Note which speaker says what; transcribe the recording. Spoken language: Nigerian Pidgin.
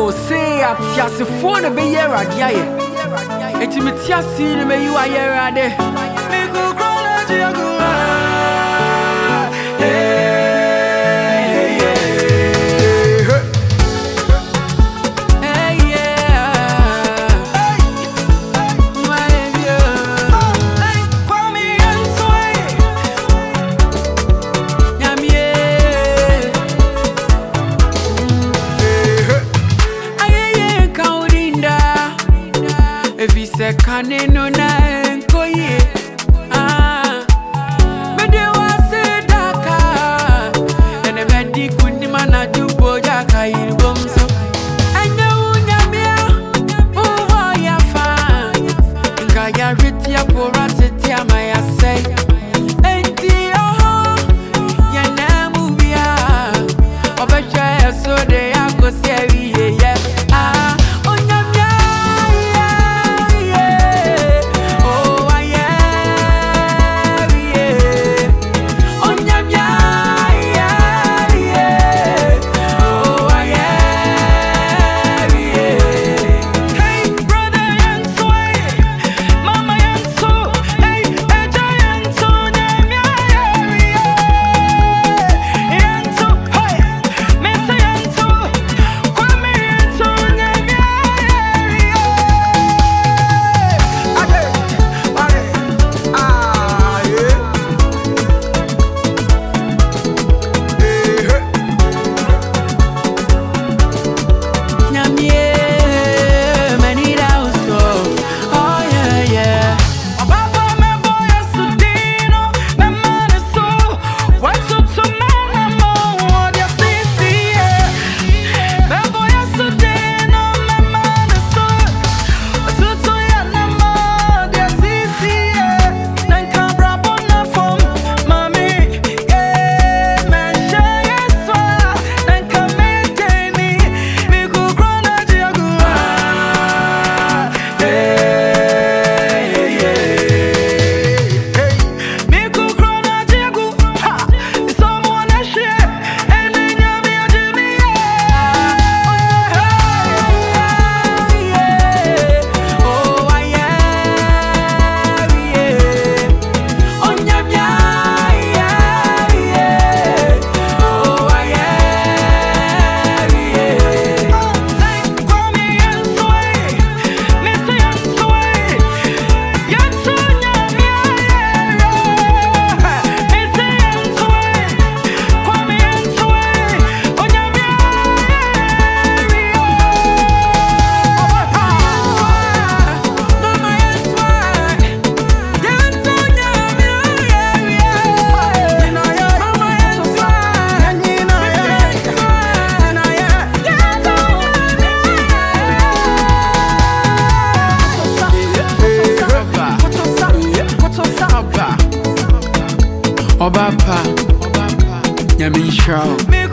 Speaker 1: Bible say at Yasifone be here at Yaye. Etimitiasi me you are here at the Miku Krona Kaneno na enkoye Mede wase daka Ene medi kunima na jubo jaka iribomso Ene unyamia uho ya fa Nga ya riti ya pora titi ya maya say Enti oho ya nemu bia Obecha ya sode ya kosewi ye ye Obapa, Yamin Shao.